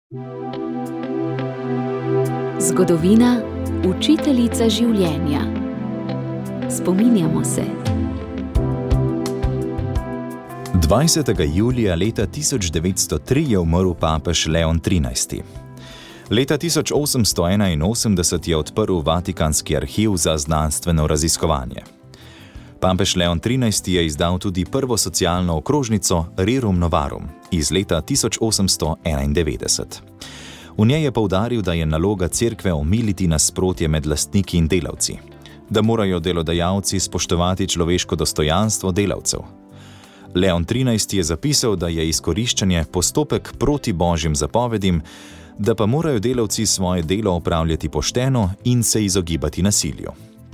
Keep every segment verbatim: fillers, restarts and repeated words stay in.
Zgodovina, učiteljica življenja. Spominjamo se. dvajsetega julija leta tisoč devetsto tri je umrl papež Leon trinajsti. Leta tisoč osemsto enainosemdeset je odprl Vatikanski arhiv za znanstveno raziskovanje. Papež Leon trinajsti je izdal tudi prvo socialno okrožnico Rerum Novarum iz leta tisoč osemsto enaindevetdeset. V njej je poudaril, da je naloga cerkve omiliti nasprotje med lastniki in delavci, da morajo delodajalci spoštovati človeško dostojanstvo delavcev. Leon trinajsti je zapisal, da je izkoriščanje postopek proti božjim zapovedim, da pa morajo delavci svoje delo opravljati pošteno in se izogibati nasilju.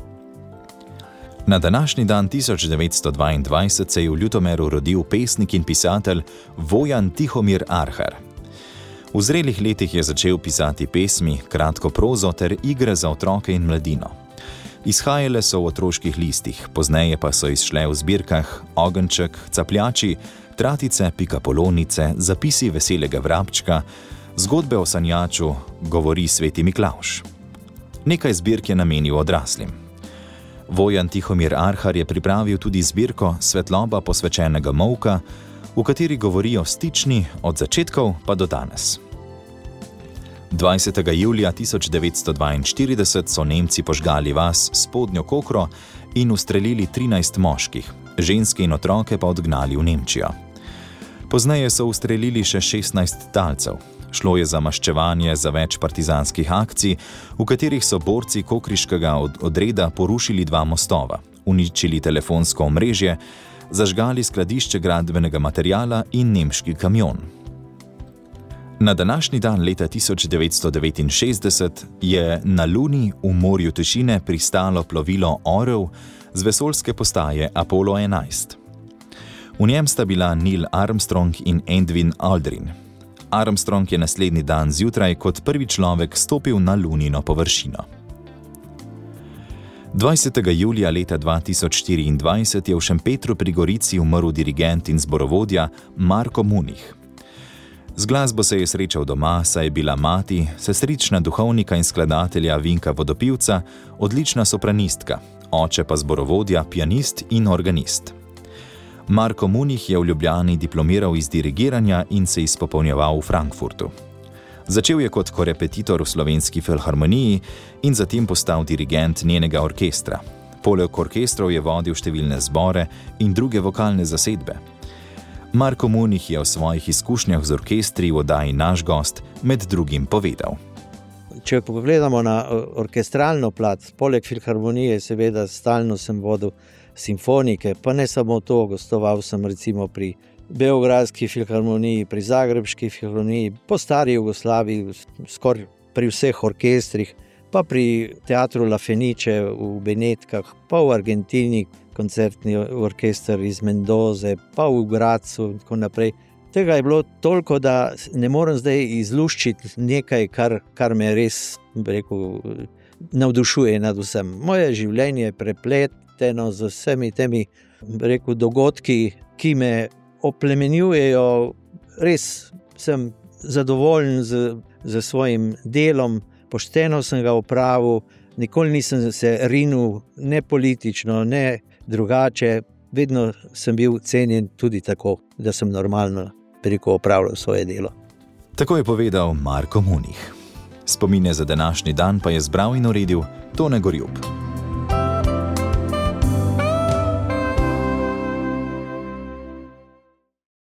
Na današnji dan tisoč devetsto dvaindvajset se je v Ljutomeru rodil pesnik in pisatelj Vojan Tihomir Arhar. V zrelih letih je začel pisati pesmi, kratko prozo ter igre za otroke in mladino. Izhajale so v otroških listih, pozneje pa so izšle v zbirkah Ogenček, Capljači, Tratice, Pikapolonice, Zapisi veselega vrabčka, Zgodbe o sanjaču, Govori sveti Miklavž. Nekaj zbirk je namenil odraslim. Vojan Tihomir Arhar je pripravil tudi zbirko Svetloba posvečenega molka, v kateri govori o stični od začetkov pa do danes. dvajsetega julija tisoč devetsto dvainštirideset so Nemci požgali vas Spodnjo Kokro in ustrelili trinajst moških, ženske in otroke pa odgnali v Nemčijo. Pozneje so ustrelili še šestnajst talcev. Šlo je za maščevanje za več partizanskih akcij, v katerih so borci kokriškega odreda porušili dva mostova, uničili telefonsko omrežje, zažgali skladišče gradbenega materiala in nemški kamion. Na današnji dan leta tisoč devetsto devetinšestdeset je na Luni v morju tišine pristalo plovilo Orel z vesoljske postaje Apollo enajst. V njem sta bila Neil Armstrong in Edwin Aldrin. Armstrong je naslednji dan zjutraj kot prvi človek stopil na Lunino površino. dvajsetega julija leta dva tisoč štiriindvajset je v Šempetru pri Gorici umrl dirigent in zborovodja Marko Munih. Z glasbo se je srečal doma, saj je bila mati, sestrična duhovnika in skladatelja Vinka Vodopivca, odlična sopranistka, oče pa zborovodja, pianist in organist. Marko Munih je v Ljubljani diplomiral iz dirigiranja in se izpopolnjeval v Frankfurtu. Začel je kot korepetitor v Slovenski filharmoniji in zatem postal dirigent njenega orkestra. Poleg orkestrov je vodil številne zbore in druge vokalne zasedbe. Marko Munih je o svojih izkušnjah z orkestri v oddaji Naš gost med drugim povedal. Če pogledamo na orkestralno plat, poleg filharmonije seveda stalno sem vodil simfonike, pa ne samo to, gostoval sem recimo pri Beogradski filharmoniji, pri Zagrebški filharmoniji, po stari Jugoslaviji, skoraj pri vseh orkestrih, pa pri teatru La Fenice v Benetkah, pa v Argentini, koncertni orkester iz Mendoze, pa v Gradcu in tako naprej. Tega je bilo toliko, da ne morem zdaj izluščiti nekaj, kar, kar me res, rekel, navdušuje nad vsem. Moje življenje je prepleteno z vsemi temi, rekel, dogodki, ki me oplemenjujejo. Res sem zadovoljen z, z svojim delom, pošteno sem ga opravil, nikoli nisem se rinil ne politično, ne drugače, vedno sem bil cenjen tudi tako, da sem normalno preko opravljal svoje delo. Tako je povedal Marko Munih. Spomine za današnji dan pa je zbral in uredil Tone Gorjup.